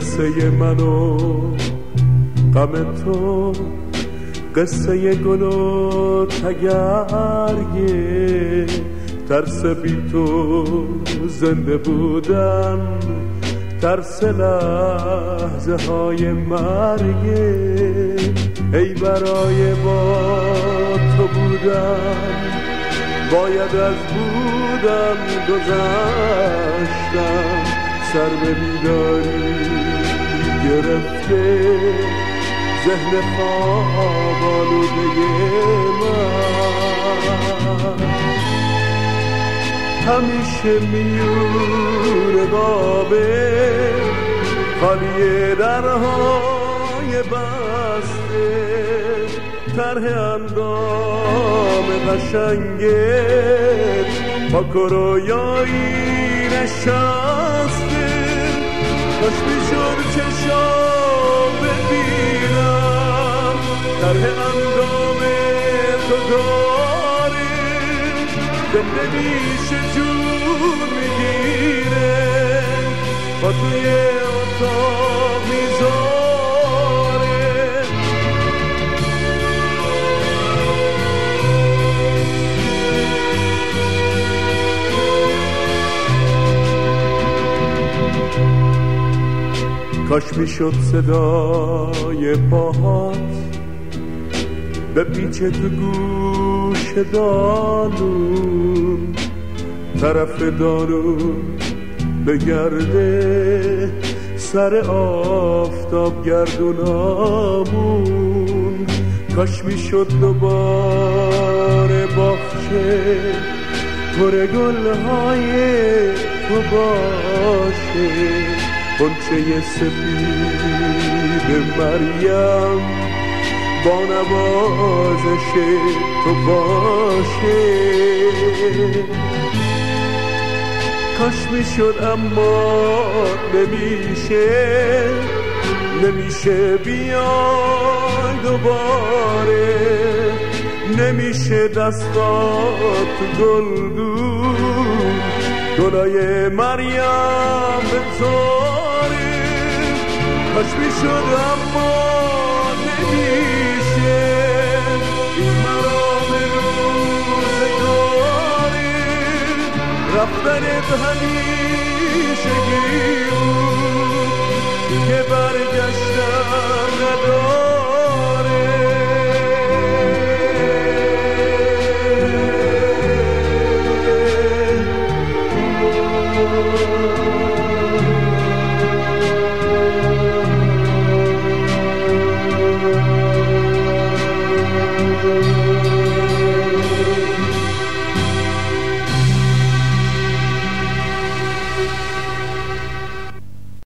قصه من و غم تو، قصه گل و تگرگه، ترس بی تو زنده بودن، ترس لحظه های مرگه. ای برای با تو بودن باید از بودن گذشتم، سر به بیداری گرفته ذهن خواب آلوده من، همیشه میون بابه خالی درهای بسته، طرح اندام قشنگت با کرویایی نشسته. کاش میشد چشام ببینم طرح اندام تو داره، دل نمیشه جون میگیره با توی اتاق میذاره. کاش میشد صدای پاهات بپیچه تو گوش دانون، طرف دانون بگرده سر آفتاب گردونامون. کاش میشد دوباره باغچه پر گلهای تو باشه، غنچه سفید مریم با نوازش تو باشه. کاش میشد اما نمیشه بیای دوباره، نمیشه دستات گلدون گلای مریم بذاره. کاش میشد اما نمیشه، این مرام روزگاره، رفتنت همیشگی بود که برگشتن